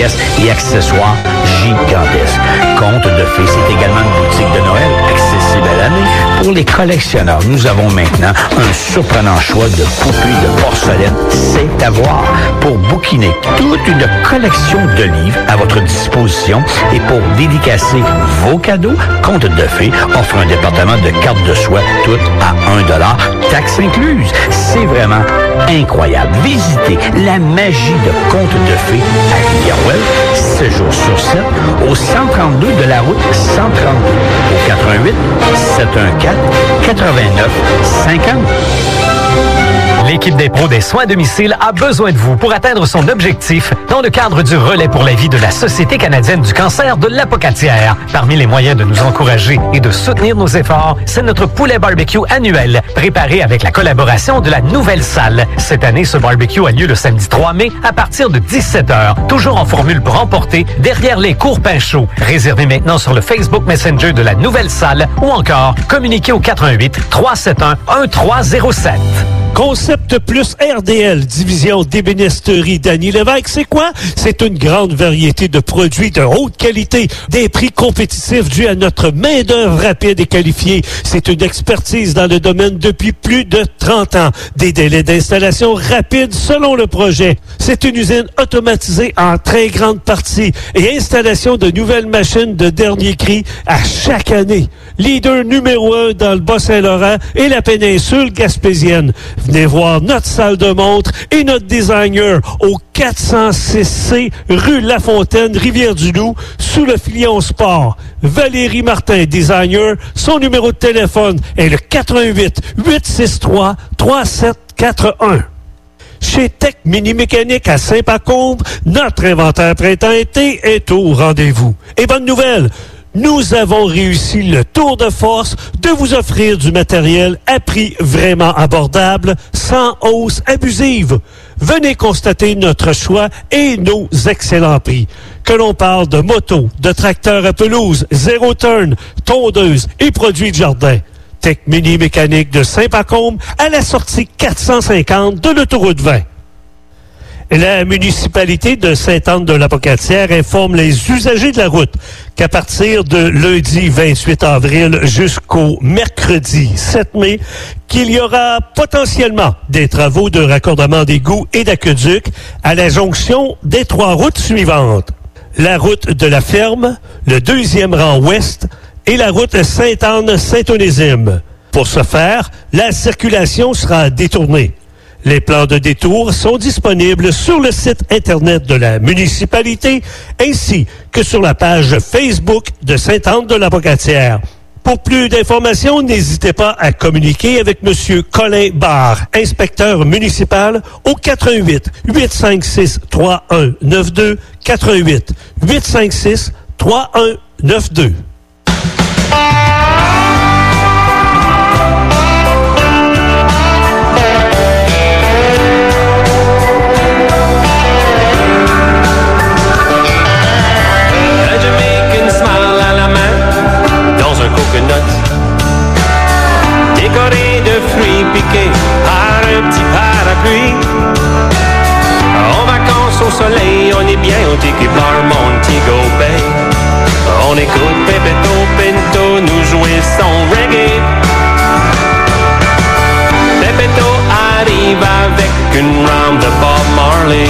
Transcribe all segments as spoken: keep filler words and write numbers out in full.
pièces et accessoires gigantesques. Conte de Fées, c'est également une boutique de Noël accessible à l'année. Pour les collectionneurs, nous avons maintenant un surprenant choix de poupées de porcelaine. C'est à voir. Pour bouquiner toute une collection de livres à votre disposition et pour dédicacer vos cadeaux, Conte de Fées offre un département de cartes de soie, toutes à un dollar, taxes incluses. C'est vraiment incroyable. Visitez la magie de Conte de Fées à Rivière-Ouelle, sept jours sur sept, au cent trente-deux de la route cent trente-deux, au quatre un huit, sept un quatre, quatre-vingt-neuf cinquante. L'équipe des pros des soins à domicile a besoin de vous pour atteindre son objectif dans le cadre du relais pour la vie de la Société canadienne du cancer de l'Apocatière. Parmi les moyens de nous encourager et de soutenir nos efforts, c'est notre poulet barbecue annuel, préparé avec la collaboration de la Nouvelle Salle. Cette année, ce barbecue a lieu le samedi trois mai à partir de dix-sept heures, toujours en formule pour emporter derrière les cours pain chauds. Réservez maintenant sur le Facebook Messenger de la Nouvelle Salle ou encore communiquez au quatre un huit, trois sept un, un trois zéro sept. Concept Plus R D L, division d'ébénisterie Dany Lévesque, c'est quoi? C'est une grande variété de produits de haute qualité, des prix compétitifs dus à notre main-d'œuvre rapide et qualifiée. C'est une expertise dans le domaine depuis plus de trente ans. Des délais d'installation rapides selon le projet. C'est une usine automatisée en très grande partie et installation de nouvelles machines de dernier cri à chaque année. Leader numéro un dans le Bas-Saint-Laurent et la péninsule gaspésienne. Venez voir notre salle de montre et notre designer au quatre cent six C rue Lafontaine, Rivière-du-Loup, sous le Filion Sport. Valérie Martin, designer, son numéro de téléphone est le quatre un huit, huit six trois, trois sept quatre un. Chez Tech Mini Mécanique à Saint-Pacombe, notre inventaire printemps-été est au rendez-vous. Et bonne nouvelle! Nous avons réussi le tour de force de vous offrir du matériel à prix vraiment abordable, sans hausse abusive. Venez constater notre choix et nos excellents prix. Que l'on parle de motos, de tracteurs à pelouse, zéro turn, tondeuses et produits de jardin. Tech Mini Mécanique de Saint-Pacombe à la sortie quatre cent cinquante de l'autoroute vingt. La municipalité de Sainte-Anne-de-l'Apocatière informe les usagers de la route qu'à partir de lundi vingt-huit avril jusqu'au mercredi sept mai, qu'il y aura potentiellement des travaux de raccordement d'égouts et d'aqueducs à la jonction des trois routes suivantes. La route de la Ferme, le deuxième rang ouest et la route Sainte-Anne-Saint-Onésime. Pour ce faire, la circulation sera détournée. Les plans de détour sont disponibles sur le site Internet de la municipalité ainsi que sur la page Facebook de Sainte-Anne-de-l'Apocatière. Pour plus d'informations, n'hésitez pas à communiquer avec M. Colin Barre, inspecteur municipal, au quatre un huit, huit cinq six, trois un neuf deux, quatre un huit, huit cinq six, trois un neuf deux. Décoré de fruits piqués par un petit parapluie. En vacances au soleil, on est bien au Tiki Bar Montego Bay. On écoute Pepito Pinto nous jouer son reggae. Pepito arrive avec une rame de Bob Marley.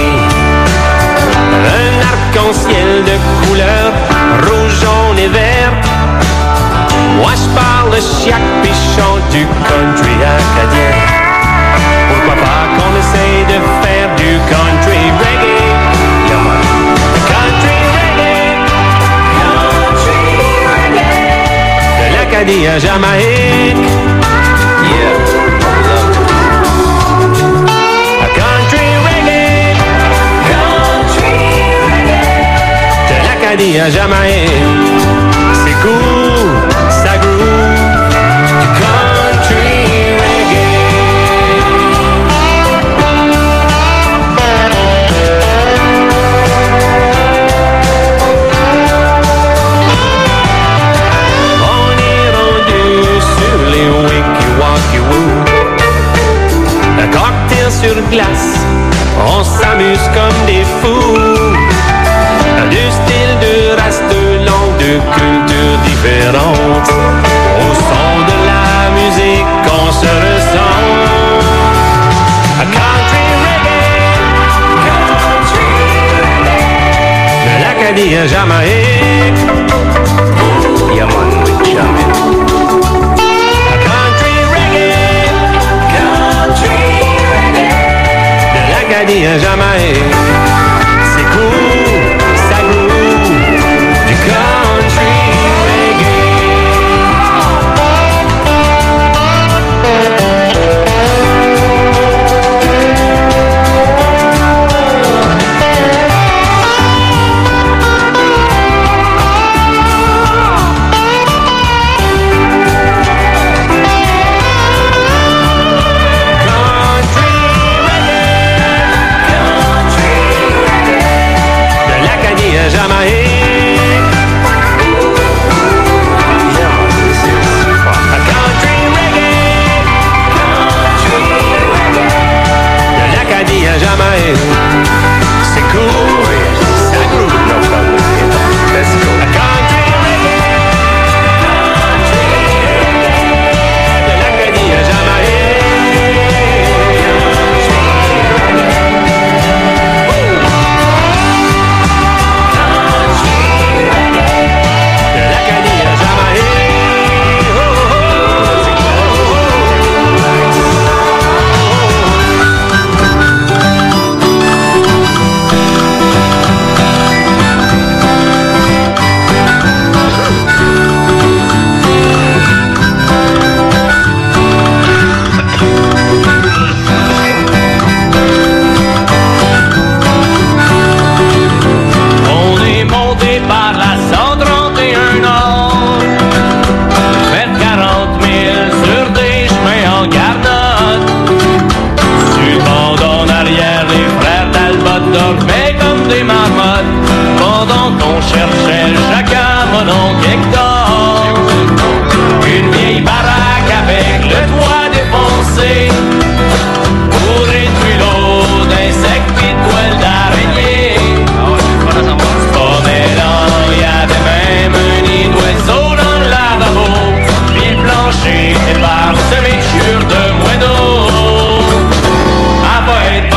Un arc-en-ciel de couleurs rouge, jaune et vert. Moi je parle de chiac pis chante du country acadien. Pourquoi pas qu'on essaye de faire du country reggae? Come on. Country reggae. Country reggae. De l'Acadie à Jamaïque. Yeah, country reggae. Country reggae. De l'Acadie à Jamaïque. C'est cool. Ça groove, country reggae. On est rendu sur les wiki-waki-woo. Un cocktail sur glace, on s'amuse comme des fous. de styles, de races, de langues, de cultures différentes. Au son de la musique, on se ressent. A country reggae, country reggae, de l'Acadie à Jamaïque. Yeah man, with Jamaica. A country reggae, country reggae, de l'Acadie à Jamaïque. C'est cool, ça groove, du country reggae.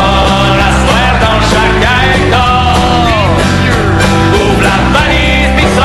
Ouvre la valise, puis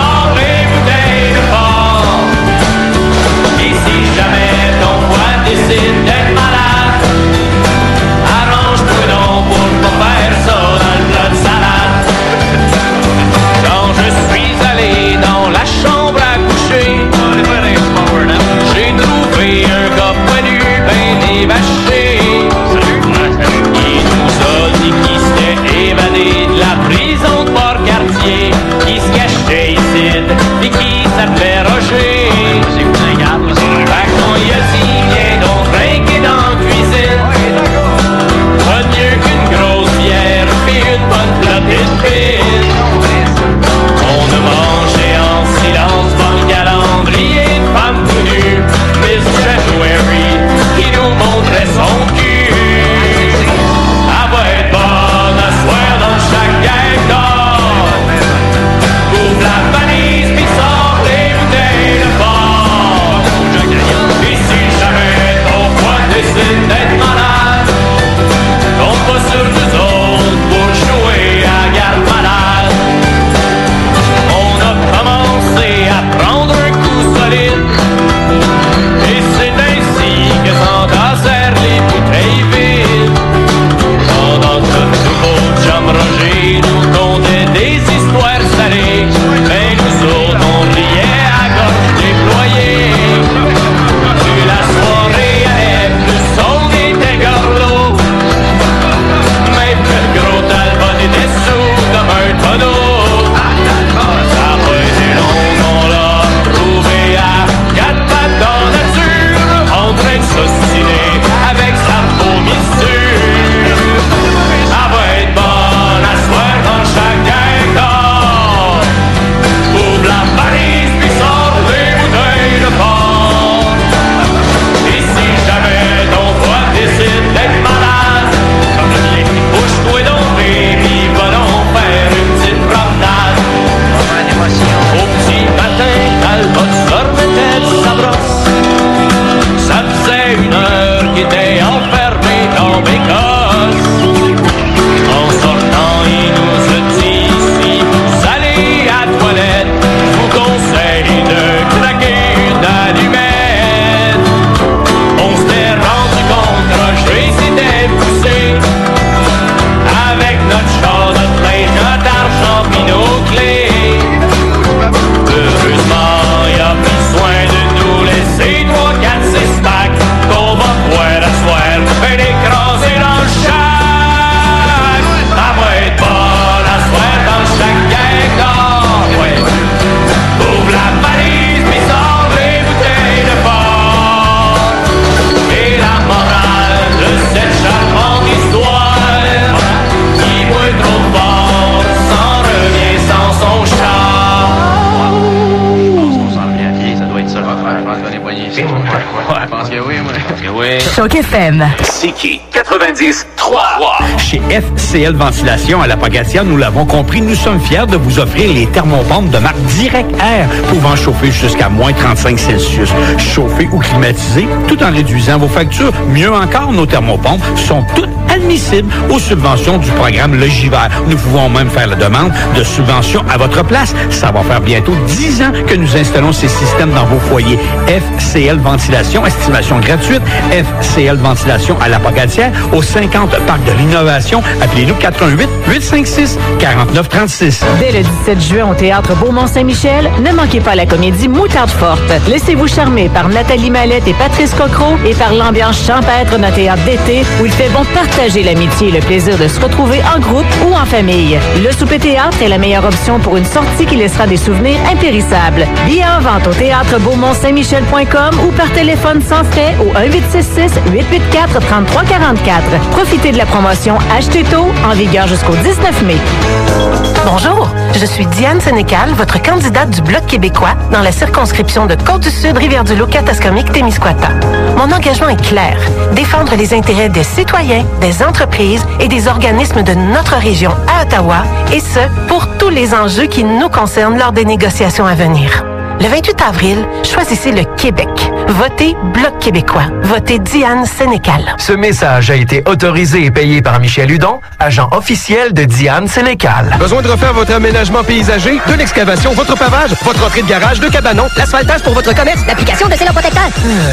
Choc F M. C'est qui? quatre-vingt-dix trois. Chez F C L Ventilation à la Pocatière, nous l'avons compris, nous sommes fiers de vous offrir les thermopompes de marque Direct Air, pouvant chauffer jusqu'à moins trente-cinq Celsius. Chauffer ou climatiser, tout en réduisant vos factures. Mieux encore, nos thermopompes sont toutes admissibles aux subventions du programme Logivert. Nous pouvons même faire la demande de subvention à votre place. Ça va faire bientôt dix ans que nous installons ces systèmes dans vos foyers. F C L Ventilation, estimation gratuite. F C L Ventilation à la Pocatière, au cinquante Parc de l'Innovation. Appelez-nous quatre un huit, huit cinq six, quatre neuf trois six. Dès le dix-sept juin au Théâtre Beaumont-Saint-Michel, ne manquez pas la comédie Moutarde Forte. Laissez-vous charmer par Nathalie Mallette et Patrice Cocro et par l'ambiance champêtre d'un théâtre d'été où il fait bon partager l'amitié et le plaisir de se retrouver en groupe ou en famille. Le souper théâtre est la meilleure option pour une sortie qui laissera des souvenirs impérissables. Billets en vente au théâtre beaumont saint michel point com ou par téléphone sans frais au un huit six six, huit huit quatre, trois trois quatre quatre. Profitez de la promotion Achetez tôt en vigueur jusqu'au dix-neuf mai. Bonjour, je suis Diane Sénécal, votre candidate du Bloc québécois dans la circonscription de Côte-du-Sud, Rivière-du-Loup, Katascomique, Témiscouata. Mon engagement est clair, défendre les intérêts des citoyens, des entreprises et des organismes de notre région à Ottawa, et ce, pour tous les enjeux qui nous concernent lors des négociations à venir. Le vingt-huit avril, choisissez le Québec. Votez Bloc québécois. Votez Diane Sénécal. Ce message a été autorisé et payé par Michel Hudon, agent officiel de Diane Sénécal. Besoin de refaire votre aménagement paysager, de l'excavation, votre pavage, votre entrée de garage, de cabanon, l'asphaltage pour votre commerce, l'application de Célan Protecteur.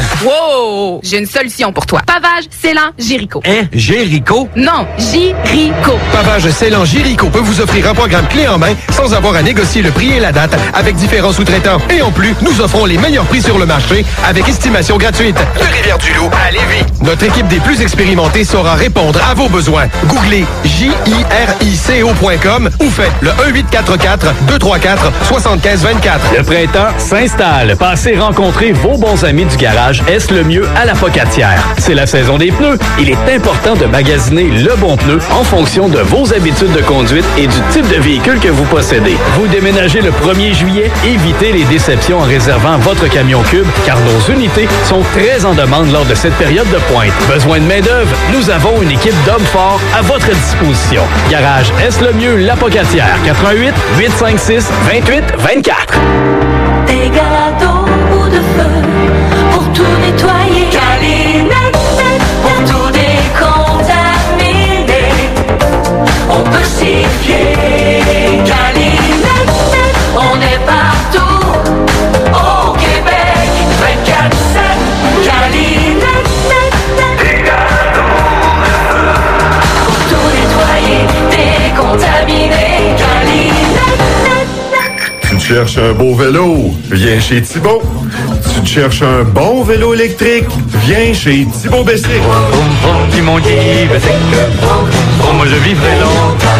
Wow! J'ai une solution pour toi. Pavage Célan Jéricho. Hein? Jéricho? Non, Jéricho. Pavage Célan Jéricho peut vous offrir un programme clé en main sans avoir à négocier le prix et la date avec différents sous-traitants. Et en plus, nous offrons les meilleurs prix sur le marché avec estimation gratuite. De Rivière-du-Loup à Lévis. Notre équipe des plus expérimentés saura répondre à vos besoins. Googlez J I R I C O point com ou faites le un huit quatre quatre, deux trois quatre, sept cinq deux quatre. Le printemps s'installe. Passez rencontrer vos bons amis du garage Est le mieux à la Pocatière. C'est la saison des pneus. Il est important de magasiner le bon pneu en fonction de vos habitudes de conduite et du type de véhicule que vous possédez. Vous déménagez le premier juillet, évitez les déceptions en réservant votre camion cube, car nos unités sont très en demande lors de cette période de pointe. Besoin de main-d'œuvre? Nous avons une équipe d'hommes forts à votre disposition. Garage Est le mieux, La Pocatière, quatre un huit, huit cinq six, deux huit deux quatre. Des gâteaux ou de feu pour tout nettoyer. Calinette, pour tout décontaminer. On peut s'y fier. Calinette, on est partout. Au Québec, vingt-quatre sept, Calinette, des gâteaux pour tout nettoyer, décontaminer. Calinette. Tu te cherches un beau vélo? Viens chez Thibaut. Tu te cherches un bon vélo électrique? Viens chez Thibaut Bessic. Qui m'ont dit Bessic, oh, moi je vivrai longtemps.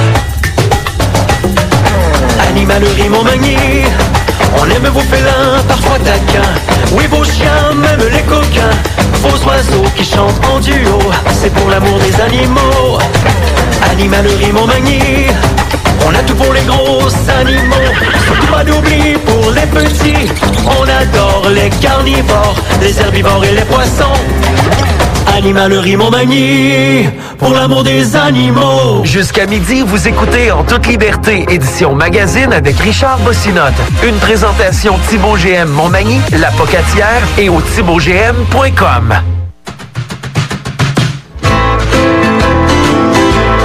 Animalerie Montmagny, on aime vos félins, parfois taquins. Oui, vos chiens, même les coquins. Vos oiseaux qui chantent en duo, c'est pour l'amour des animaux. Animalerie Montmagny, on a tout pour les gros animaux. Surtout pas d'oubli pour les petits. On adore les carnivores, les herbivores et les poissons. Animalerie Montmagny, pour l'amour des animaux. Jusqu'à midi, vous écoutez En toute liberté, édition magazine avec Richard Bossinotte. Une présentation Thibaut G M Montmagny, La Pocatière et au thibaut g m point com.